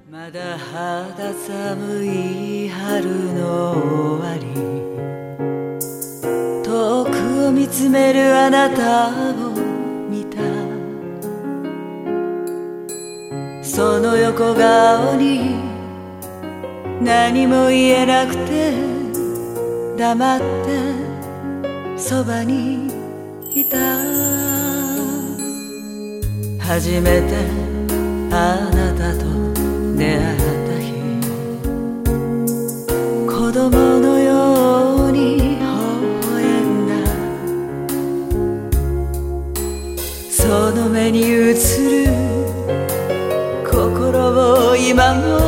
まだ肌寒い春の終わり、遠くを見つめるあなたを見た。その横顔に何も言えなくて黙ってそばにいた。初めてあなたと出会った日、子供のように微笑んだ。その目に映る心を今も